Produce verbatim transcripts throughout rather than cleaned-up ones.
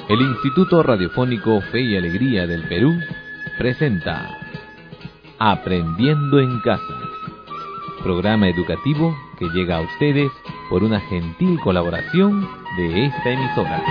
El Instituto Radiofónico Fe y Alegría del Perú presenta Aprendiendo en Casa, programa educativo que llega a ustedes por una gentil colaboración de esta emisora.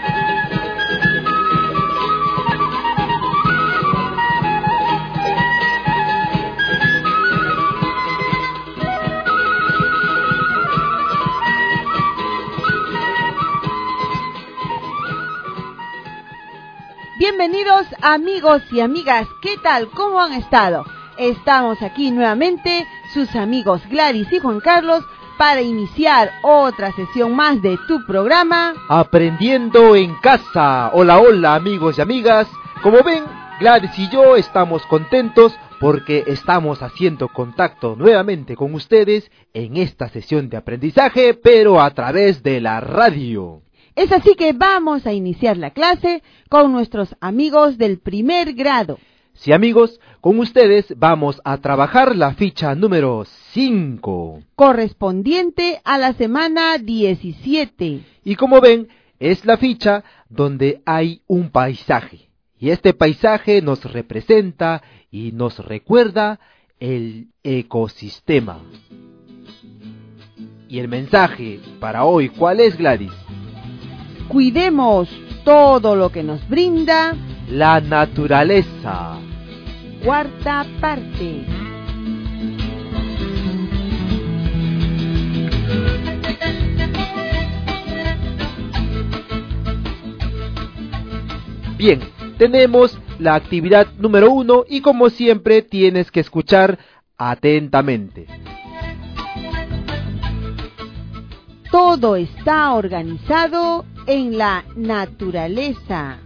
Bienvenidos amigos y amigas, ¿qué tal? ¿Cómo han estado? Estamos aquí nuevamente, sus amigos Gladys y Juan Carlos, para iniciar otra sesión más de tu programa Aprendiendo en Casa. Hola, hola amigos y amigas. Como ven, Gladys y yo estamos contentos porque estamos haciendo contacto nuevamente con ustedes en esta sesión de aprendizaje, pero a través de la radio. Es así que vamos a iniciar la clase con nuestros amigos del primer grado. Sí, amigos, con ustedes vamos a trabajar la ficha número cinco, correspondiente a la semana diecisiete. Y como ven, es la ficha donde hay un paisaje. Y este paisaje nos representa y nos recuerda el ecosistema. Y el mensaje para hoy, ¿cuál es, Gladys? Cuidemos todo lo que nos brinda la naturaleza. Cuarta parte. Bien, tenemos la actividad número uno y como siempre tienes que escuchar atentamente. Todo está organizado en la naturaleza.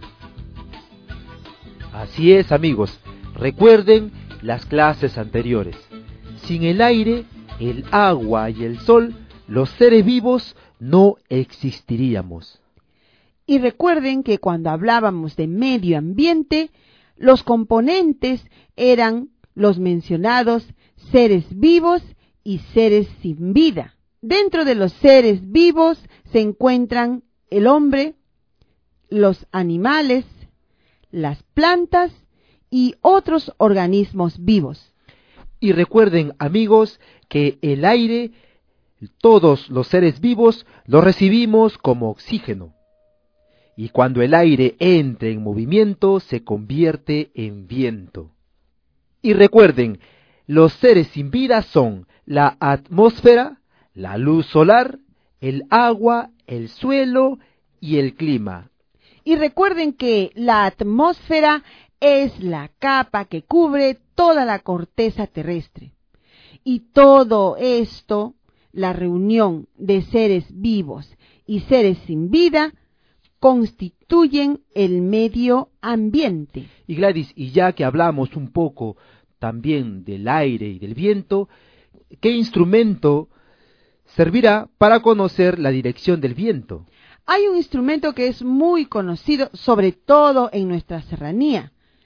Así es, amigos. Recuerden las clases anteriores. Sin el aire, el agua y el sol, los seres vivos no existiríamos. Y recuerden que cuando hablábamos de medio ambiente, los componentes eran los mencionados seres vivos y seres sin vida. Dentro de los seres vivos se encuentran el hombre, los animales, las plantas y otros organismos vivos. Y recuerden, amigos, que el aire, todos los seres vivos, lo recibimos como oxígeno. Y cuando el aire entra en movimiento, se convierte en viento. Y recuerden, los seres sin vida son la atmósfera, la luz solar, el agua, el suelo y el clima. Y recuerden que la atmósfera es la capa que cubre toda la corteza terrestre. Y todo esto, la reunión de seres vivos y seres sin vida, constituyen el medio ambiente. Y Gladys, y ya que hablamos un poco también del aire y del viento, ¿qué instrumento servirá para conocer la dirección del viento? Hay un instrumento que es muy conocido, sobre todo en nuestra serranía.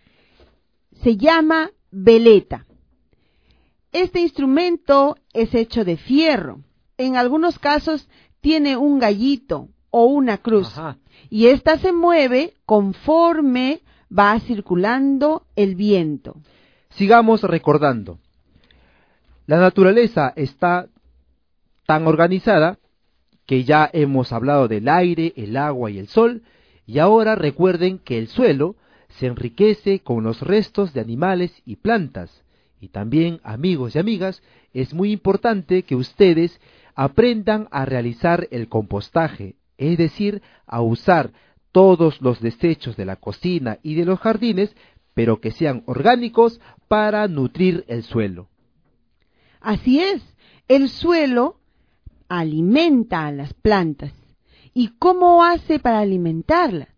Se llama veleta. Este instrumento es hecho de fierro. En algunos casos tiene un gallito o una cruz. Ajá. Y esta se mueve conforme va circulando el viento. Sigamos recordando. La naturaleza está tan organizada que ya hemos hablado del aire, el agua y el sol, y ahora recuerden que el suelo se enriquece con los restos de animales y plantas. Y también, amigos y amigas, es muy importante que ustedes aprendan a realizar el compostaje, es decir, a usar todos los desechos de la cocina y de los jardines, pero que sean orgánicos para nutrir el suelo. Así es, el suelo alimenta a las plantas. ¿Y cómo hace para alimentarlas?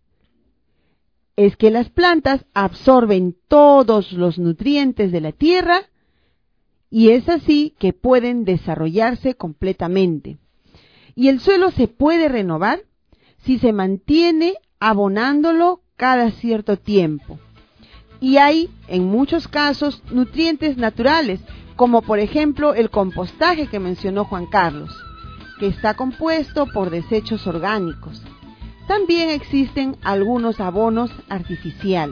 Es que las plantas absorben todos los nutrientes de la tierra y es así que pueden desarrollarse completamente. Y el suelo se puede renovar si se mantiene abonándolo cada cierto tiempo. Y hay, en muchos casos, nutrientes naturales, como por ejemplo el compostaje que mencionó Juan Carlos, que está compuesto por desechos orgánicos. También existen algunos abonos artificiales.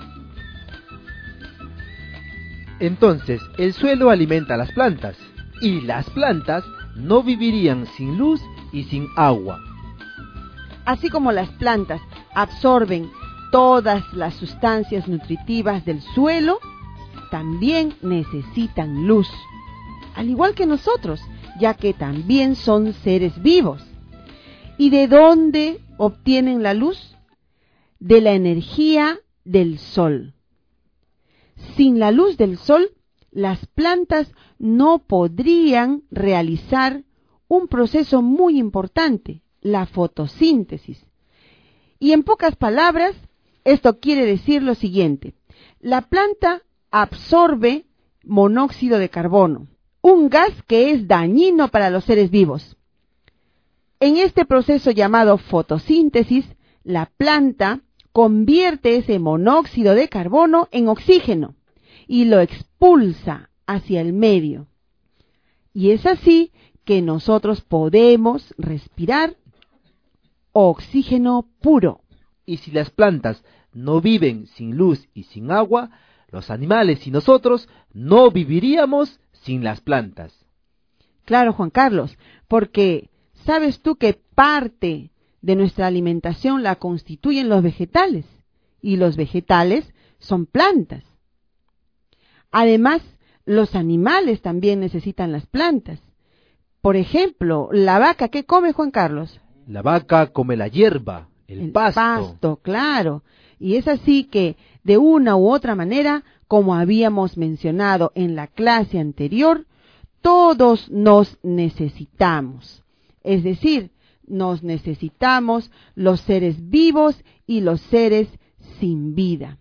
Entonces, el suelo alimenta a las plantas, y las plantas no vivirían sin luz y sin agua. Así como las plantas absorben todas las sustancias nutritivas del suelo, también necesitan luz, al igual que nosotros, ya que también son seres vivos. ¿Y de dónde obtienen la luz? De la energía del sol. Sin la luz del sol, las plantas no podrían realizar un proceso muy importante, la fotosíntesis. Y en pocas palabras, esto quiere decir lo siguiente: la planta absorbe monóxido de carbono, un gas que es dañino para los seres vivos. En este proceso llamado fotosíntesis, la planta convierte ese monóxido de carbono en oxígeno y lo expulsa hacia el medio. Y es así que nosotros podemos respirar oxígeno puro. Y si las plantas no viven sin luz y sin agua, los animales y nosotros no viviríamos sin las plantas. Claro, Juan Carlos, porque ¿sabes tú que parte de nuestra alimentación la constituyen los vegetales? Y los vegetales son plantas. Además, los animales también necesitan las plantas. Por ejemplo, la vaca, ¿qué come, Juan Carlos? La vaca come la hierba, el, el pasto. pasto, claro. Y es así que, de una u otra manera, como habíamos mencionado en la clase anterior, todos nos necesitamos. Es decir, nos necesitamos los seres vivos y los seres sin vida.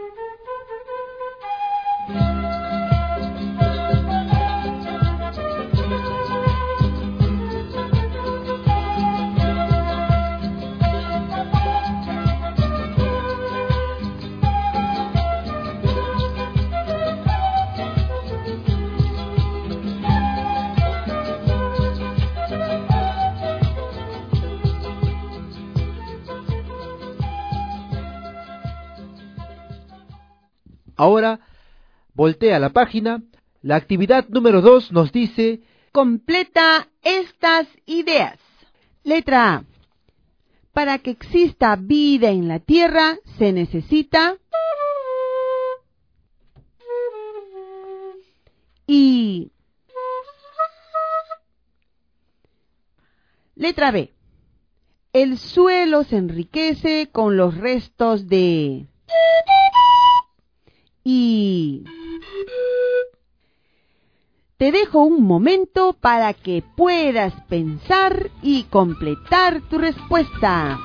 Ahora, voltea la página. La actividad número dos nos dice: completa estas ideas. Letra A. Para que exista vida en la Tierra se necesita. Y letra B. El suelo se enriquece con los restos de. Y te dejo un momento para que puedas pensar y completar tu respuesta.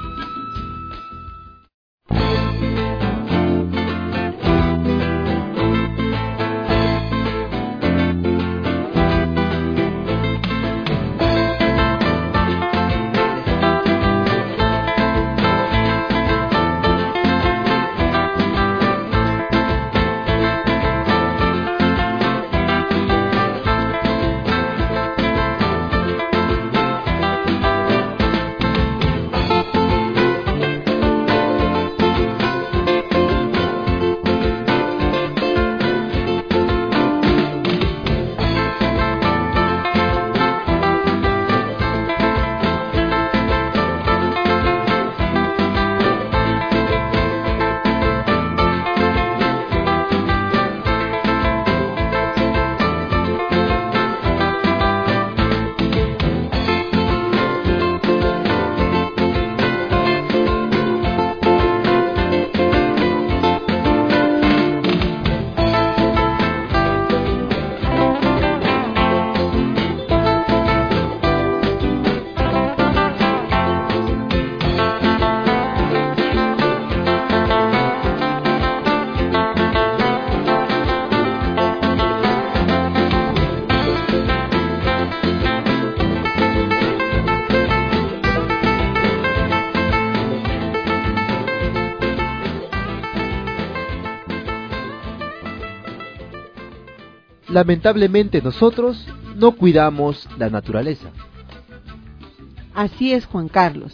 Lamentablemente nosotros no cuidamos la naturaleza. Así es, Juan Carlos.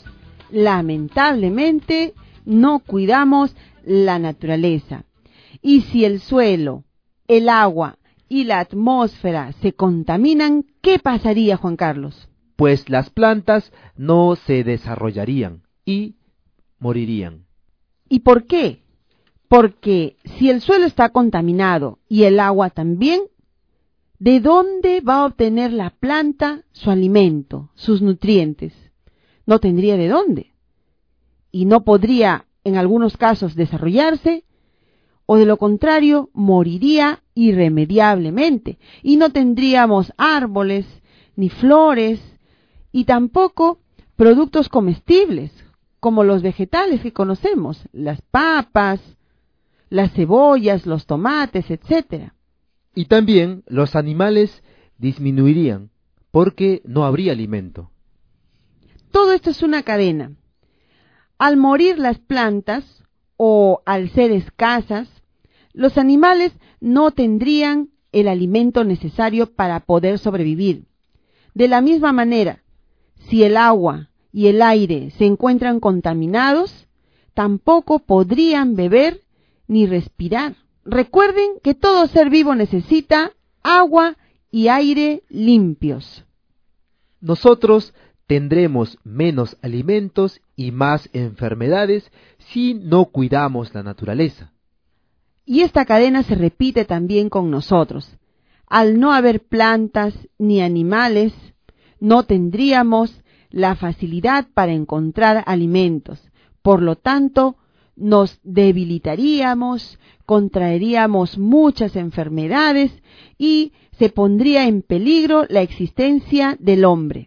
lamentablemente no cuidamos la naturaleza. Y si el suelo, el agua y la atmósfera se contaminan, ¿qué pasaría, Juan Carlos? Pues las plantas no se desarrollarían y morirían. ¿Y por qué? Porque si el suelo está contaminado y el agua también, ¿de dónde va a obtener la planta su alimento, sus nutrientes? No tendría de dónde. Y no podría, en algunos casos, desarrollarse, o de lo contrario, moriría irremediablemente. Y no tendríamos árboles, ni flores, y tampoco productos comestibles, como los vegetales que conocemos, las papas, las cebollas, los tomates, etcétera. Y también los animales disminuirían, porque no habría alimento. Todo esto es una cadena. Al morir las plantas, o al ser escasas, los animales no tendrían el alimento necesario para poder sobrevivir. De la misma manera, si el agua y el aire se encuentran contaminados, tampoco podrían beber ni respirar. Recuerden que todo ser vivo necesita agua y aire limpios. Nosotros tendremos menos alimentos y más enfermedades si no cuidamos la naturaleza. Y esta cadena se repite también con nosotros. Al no haber plantas ni animales, no tendríamos la facilidad para encontrar alimentos. Por lo tanto, nos debilitaríamos, contraeríamos muchas enfermedades y se pondría en peligro la existencia del hombre.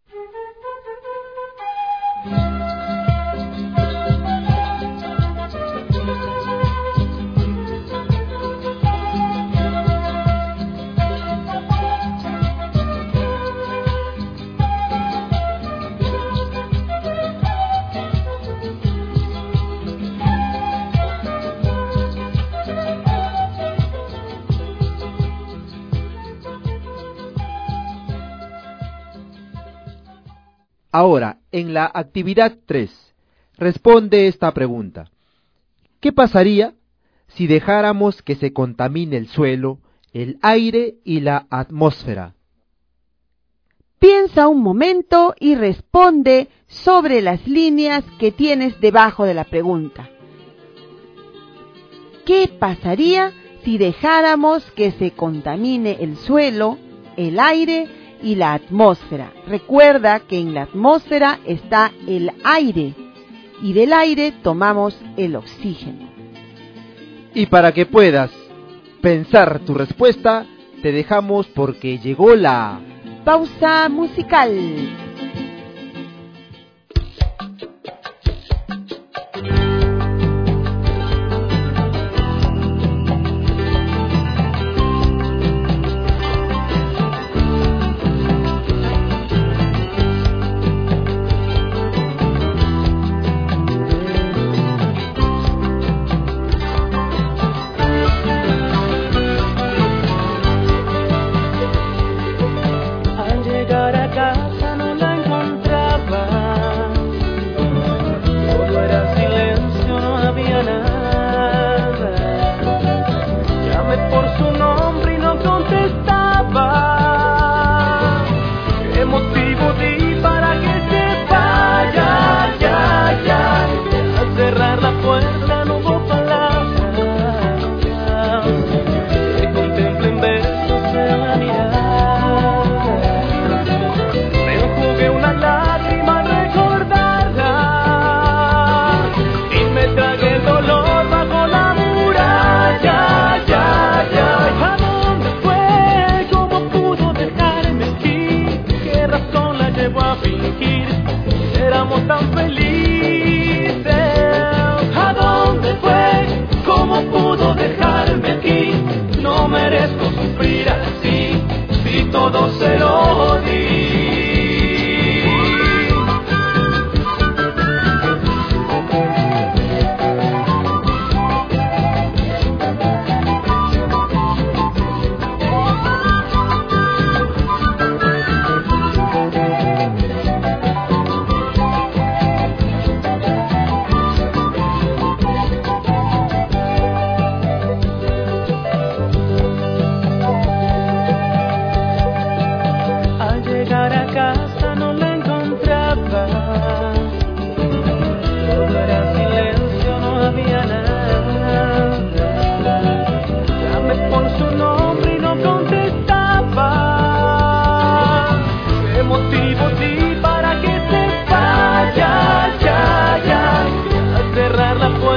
Ahora, en la actividad tres, responde esta pregunta. ¿Qué pasaría si dejáramos que se contamine el suelo, el aire y la atmósfera? Piensa un momento y responde sobre las líneas que tienes debajo de la pregunta. ¿Qué pasaría si dejáramos que se contamine el suelo, el aire y la atmósfera? Recuerda que en la atmósfera está el aire y del aire tomamos el oxígeno. Y para que puedas pensar tu respuesta, te dejamos porque llegó la pausa musical.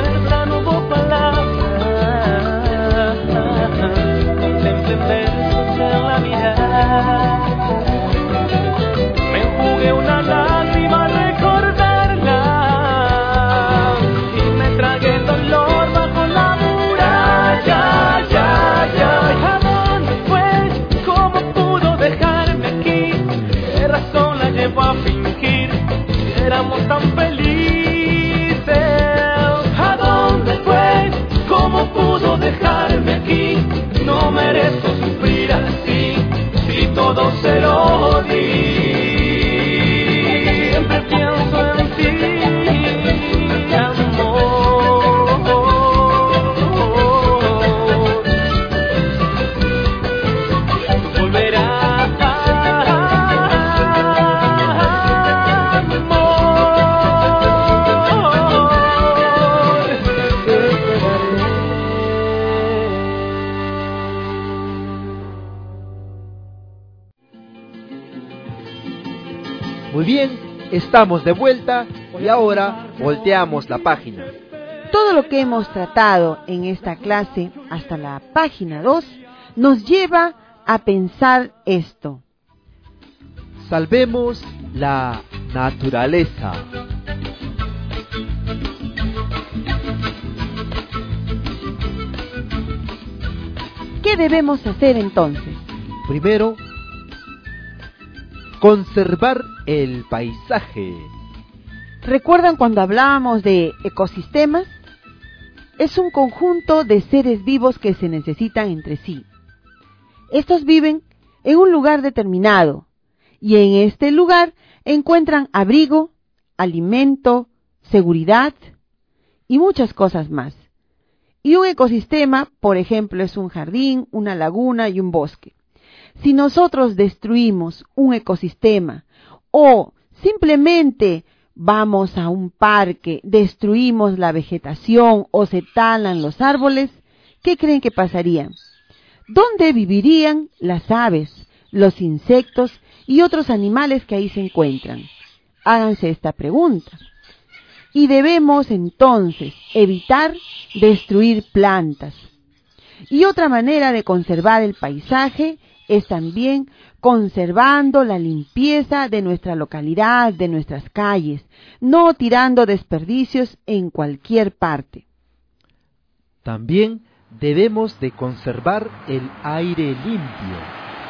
verdad no hubo palabras. Intenté versos en la mirada. Me jugué una lágrima al recordarla y me tragué el dolor bajo la muralla. Ya, ya, ¿a dónde fue? ¿Cómo pudo dejarme aquí? ¿Qué razón la llevó a fingir que éramos tan felices? ¿A dónde fue? ¿Cómo pudo dejarme aquí? No merezco sufrir así, si todo se lo di. Siempre pienso en ti, amor. Tú volverás, amor. Te esperaré. Muy bien, estamos de vuelta y ahora volteamos la página. Todo lo que hemos tratado en esta clase hasta la página dos nos lleva a pensar esto. Salvemos la naturaleza. ¿Qué debemos hacer entonces? Primero, conservar el paisaje. ¿Recuerdan cuando hablábamos de ecosistemas? Es un conjunto de seres vivos que se necesitan entre sí. Estos viven en un lugar determinado y en este lugar encuentran abrigo, alimento, seguridad y muchas cosas más. Y un ecosistema, por ejemplo, es un jardín, una laguna y un bosque. Si nosotros destruimos un ecosistema o simplemente vamos a un parque, destruimos la vegetación o se talan los árboles, ¿qué creen que pasaría? ¿Dónde vivirían las aves, los insectos y otros animales que ahí se encuentran? Háganse esta pregunta. Y debemos entonces evitar destruir plantas. Y otra manera de conservar el paisaje es también conservando la limpieza de nuestra localidad, de nuestras calles, no tirando desperdicios en cualquier parte. También debemos de conservar el aire limpio.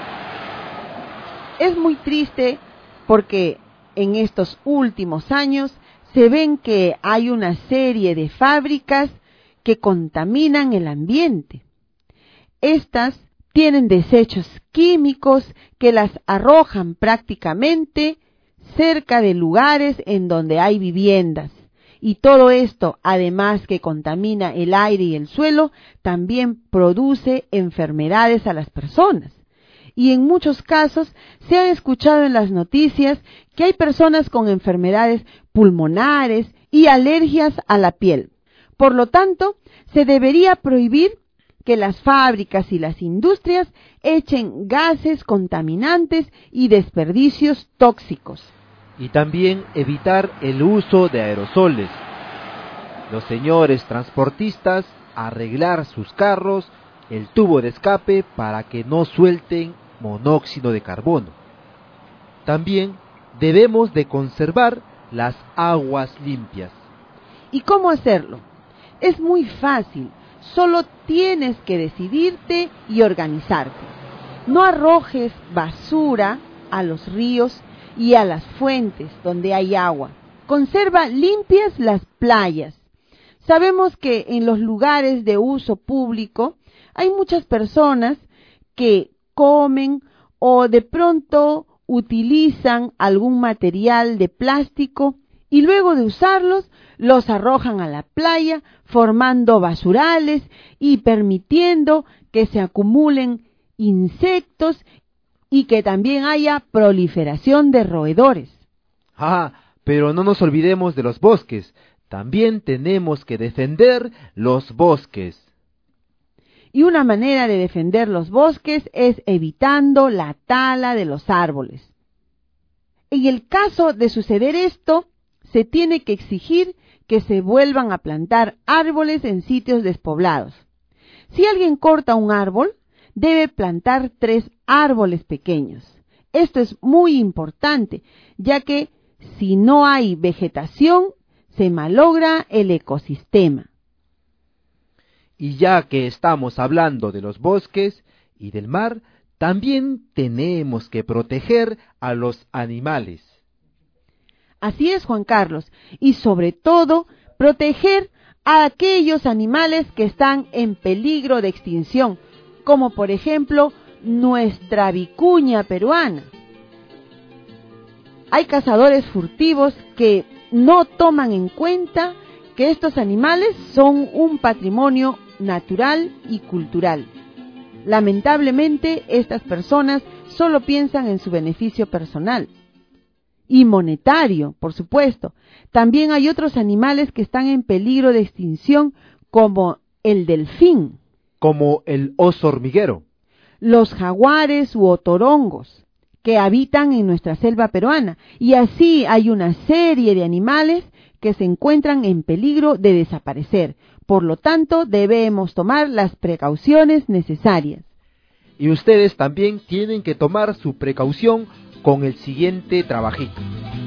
Es muy triste porque en estos últimos años se ven que hay una serie de fábricas que contaminan el ambiente. Estas tienen desechos químicos que las arrojan prácticamente cerca de lugares en donde hay viviendas. Y todo esto, además que contamina el aire y el suelo, también produce enfermedades a las personas. Y en muchos casos se ha escuchado en las noticias que hay personas con enfermedades pulmonares y alergias a la piel. Por lo tanto, se debería prohibir que las fábricas y las industrias echen gases contaminantes y desperdicios tóxicos. Y también evitar el uso de aerosoles. Los señores transportistas arreglar sus carros, el tubo de escape para que no suelten monóxido de carbono. También debemos de conservar las aguas limpias. ¿Y cómo hacerlo? Es muy fácil, solo tienes que decidirte y organizarte. No arrojes basura a los ríos y a las fuentes donde hay agua. Conserva limpias las playas. Sabemos que en los lugares de uso público hay muchas personas que comen o de pronto utilizan algún material de plástico y luego de usarlos los arrojan a la playa formando basurales y permitiendo que se acumulen insectos y que también haya proliferación de roedores. Ah, pero no nos olvidemos de los bosques. También tenemos que defender los bosques. Y una manera de defender los bosques es evitando la tala de los árboles. En el caso de suceder esto, se tiene que exigir que se vuelvan a plantar árboles en sitios despoblados. Si alguien corta un árbol, debe plantar tres árboles pequeños. Esto es muy importante, ya que si no hay vegetación, se malogra el ecosistema. Y ya que estamos hablando de los bosques y del mar, también tenemos que proteger a los animales. Así es, Juan Carlos, y sobre todo, proteger a aquellos animales que están en peligro de extinción, como por ejemplo, nuestra vicuña peruana. Hay cazadores furtivos que no toman en cuenta que estos animales son un patrimonio natural y cultural. Lamentablemente, estas personas solo piensan en su beneficio personal y monetario, por supuesto. También hay otros animales que están en peligro de extinción, como el delfín, como el oso hormiguero, los jaguares u otorongos, que habitan en nuestra selva peruana, y así hay una serie de animales que se encuentran en peligro de desaparecer. Por lo tanto, debemos tomar las precauciones necesarias. Y ustedes también tienen que tomar su precaución con el siguiente trabajito.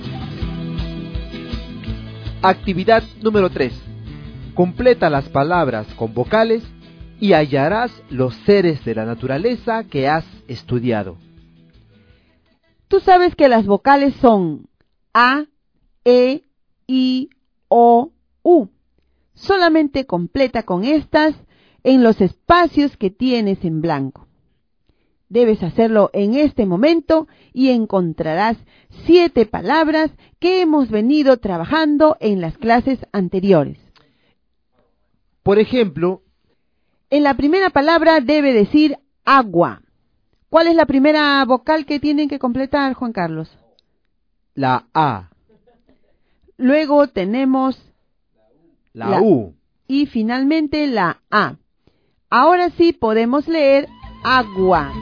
Actividad número tres. Completa las palabras con vocales y hallarás los seres de la naturaleza que has estudiado. Tú sabes que las vocales son A, E, I, O, U. Solamente completa con estas en los espacios que tienes en blanco. Debes hacerlo en este momento y encontrarás siete palabras que hemos venido trabajando en las clases anteriores. Por ejemplo, en la primera palabra debe decir agua. ¿Cuál es la primera vocal que tienen que completar, Juan Carlos? La A. Luego tenemos la, la U. Y finalmente la A. Ahora sí podemos leer agua.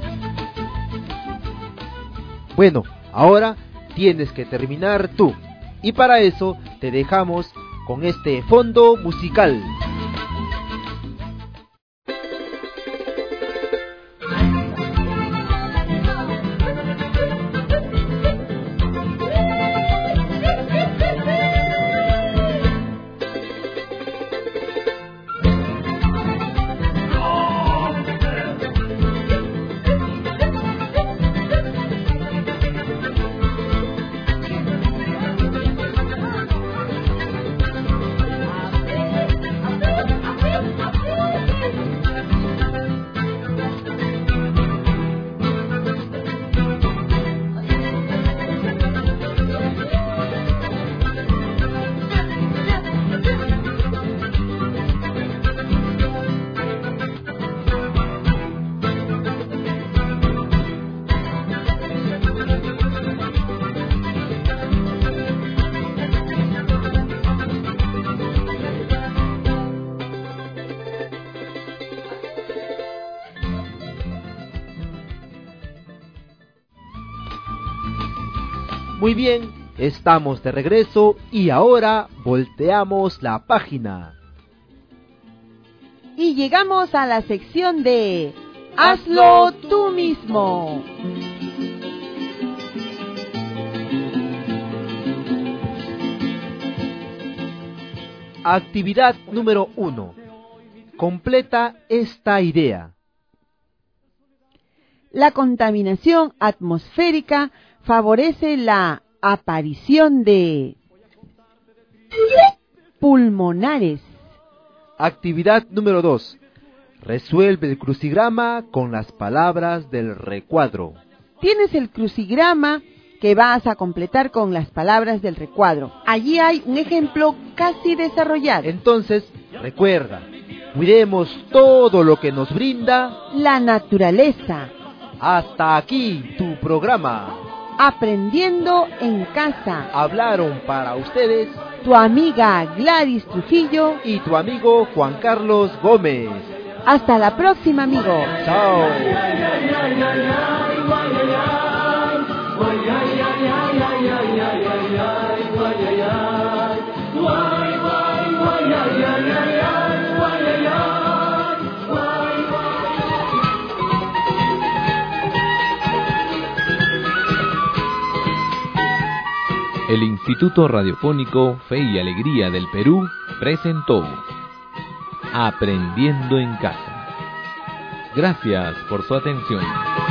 Bueno, ahora tienes que terminar tú. Y para eso te dejamos con este fondo musical. Muy bien, estamos de regreso y ahora volteamos la página. Y llegamos a la sección de Hazlo tú mismo. Actividad número uno. Completa esta idea. La contaminación atmosférica favorece la aparición de pulmonares. Actividad número dos. Resuelve el crucigrama con las palabras del recuadro. Tienes el crucigrama que vas a completar con las palabras del recuadro. Allí hay un ejemplo casi desarrollado. Entonces, recuerda, cuidemos todo lo que nos brinda la naturaleza. Hasta aquí tu programa. Aprendiendo en casa. Hablaron para ustedes tu amiga Gladys Trujillo y tu amigo Juan Carlos Gómez. Hasta la próxima, amigo. Chao. Why El Instituto Radiofónico Fe y Alegría del Perú presentó Aprendiendo en Casa. Gracias por su atención.